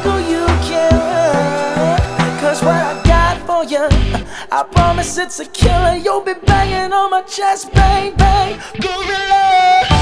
jungle you can run. Cause what I got for you, I promise it's a killer. You'll be banging on my chest, bang, bang, gorilla.